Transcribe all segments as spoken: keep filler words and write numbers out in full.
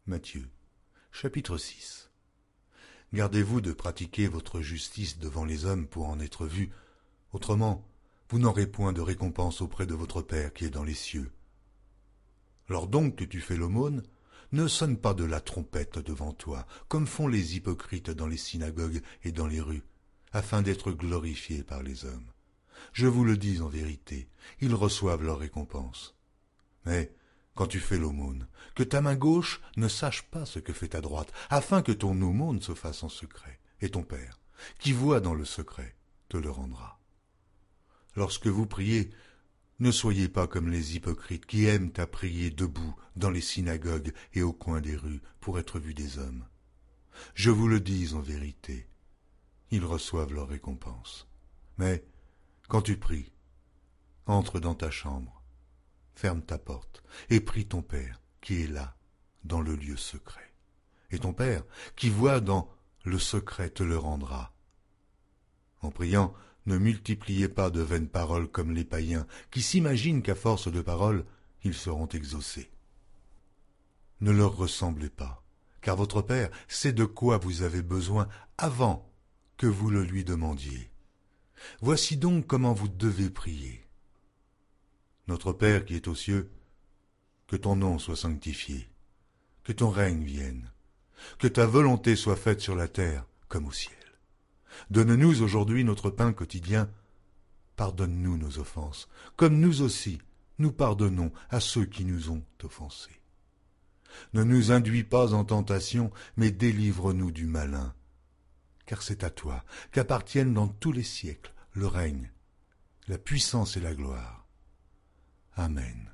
Matthieu, chapitre six. Gardez-vous de pratiquer votre justice devant les hommes pour en être vus, autrement vous n'aurez point de récompense auprès de votre Père qui est dans les cieux. Lors donc que tu fais l'aumône, ne sonne pas de la trompette devant toi, comme font les hypocrites dans les synagogues et dans les rues, afin d'être glorifiés par les hommes. Je vous le dis en vérité, ils reçoivent leur récompense. Mais quand tu fais l'aumône, que ta main gauche ne sache pas ce que fait ta droite, afin que ton aumône se fasse en secret, et ton Père, qui voit dans le secret, te le rendra. Lorsque vous priez, ne soyez pas comme les hypocrites qui aiment à prier debout dans les synagogues et au coin des rues pour être vus des hommes. Je vous le dis en vérité, ils reçoivent leur récompense. Mais quand tu pries, entre dans ta chambre, ferme ta porte et prie ton Père qui est là, dans le lieu secret. Et ton Père qui voit dans le secret te le rendra. En priant, ne multipliez pas de vaines paroles comme les païens, qui s'imaginent qu'à force de paroles, ils seront exaucés. Ne leur ressemblez pas, car votre Père sait de quoi vous avez besoin avant que vous le lui demandiez. Voici donc comment vous devez prier. Notre Père qui est aux cieux, que ton nom soit sanctifié, que ton règne vienne, que ta volonté soit faite sur la terre comme au ciel. Donne-nous aujourd'hui notre pain quotidien. Pardonne-nous nos offenses, comme nous aussi nous pardonnons à ceux qui nous ont offensés. Ne nous induis pas en tentation, mais délivre-nous du malin. Car c'est à toi qu'appartiennent dans tous les siècles le règne, la puissance et la gloire. Amen.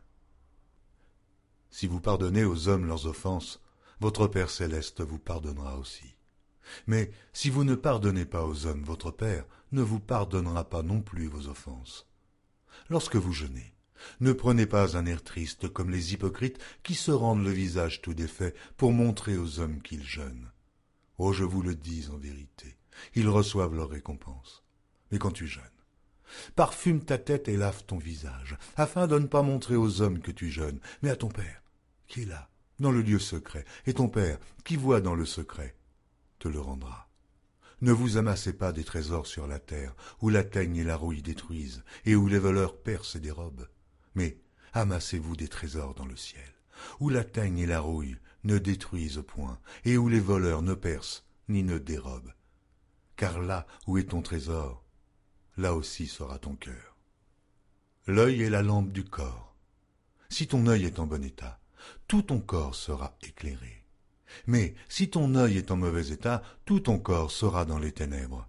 Si vous pardonnez aux hommes leurs offenses, votre Père céleste vous pardonnera aussi. Mais si vous ne pardonnez pas aux hommes, votre Père ne vous pardonnera pas non plus vos offenses. Lorsque vous jeûnez, ne prenez pas un air triste comme les hypocrites qui se rendent le visage tout défait pour montrer aux hommes qu'ils jeûnent. Oh, je vous le dis en vérité, ils reçoivent leur récompense. Mais quand tu jeûnes, parfume ta tête et lave ton visage, afin de ne pas montrer aux hommes que tu jeûnes, mais à ton Père, qui est là, dans le lieu secret, et ton Père, qui voit dans le secret, te le rendra. Ne vous amassez pas des trésors sur la terre, où la teigne et la rouille détruisent, et où les voleurs percent et dérobent. Mais amassez-vous des trésors dans le ciel, où la teigne et la rouille ne détruisent point, et où les voleurs ne percent ni ne dérobent. Car là où est ton trésor, là aussi sera ton cœur. L'œil est la lampe du corps. Si ton œil est en bon état, tout ton corps sera éclairé. Mais si ton œil est en mauvais état, tout ton corps sera dans les ténèbres.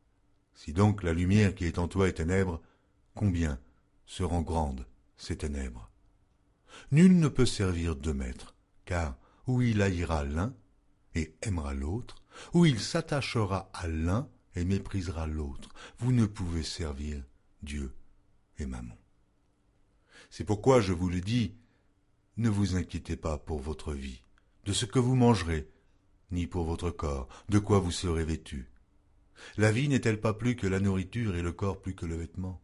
Si donc la lumière qui est en toi est ténèbre, combien seront grandes ces ténèbres? Nul ne peut servir deux maîtres, car ou il haïra l'un et aimera l'autre, ou il s'attachera à l'un et méprisera l'autre. Vous ne pouvez servir Dieu et Mammon. C'est pourquoi je vous le dis, ne vous inquiétez pas pour votre vie, de ce que vous mangerez, ni pour votre corps, de quoi vous serez vêtus. La vie n'est-elle pas plus que la nourriture et le corps plus que le vêtement?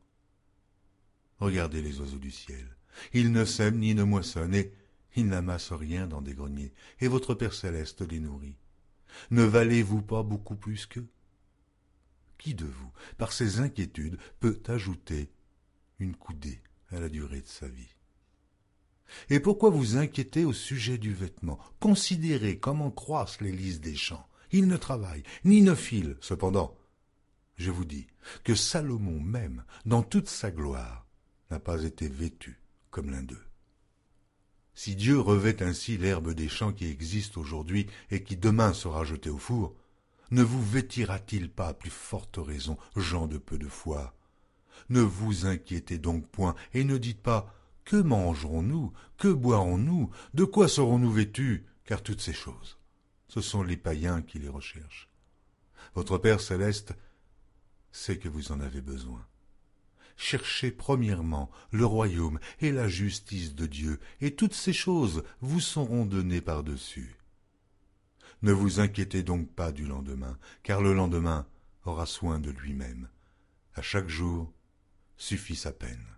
Regardez les oiseaux du ciel. Ils ne sèment ni ne moissonnent, et ils n'amassent rien dans des greniers, et votre Père céleste les nourrit. Ne valez-vous pas beaucoup plus qu'eux? Qui de vous, par ses inquiétudes, peut ajouter une coudée à la durée de sa vie? Et pourquoi vous inquiétez au sujet du vêtement? Considérez comment croissent les lys des champs. Ils ne travaillent, ni ne filent. Cependant, je vous dis que Salomon même, dans toute sa gloire, n'a pas été vêtu comme l'un d'eux. Si Dieu revêt ainsi l'herbe des champs qui existe aujourd'hui et qui demain sera jetée au four, ne vous vêtira-t-il pas à plus forte raison, gens de peu de foi? Ne vous inquiétez donc point et ne dites pas « Que mangerons-nous? Que boirons-nous? De quoi serons-nous vêtus ?» Car toutes ces choses, ce sont les païens qui les recherchent. Votre Père céleste sait que vous en avez besoin. Cherchez premièrement le royaume et la justice de Dieu, et toutes ces choses vous seront données par-dessus. Ne vous inquiétez donc pas du lendemain, car le lendemain aura soin de lui-même. À chaque jour suffit sa peine.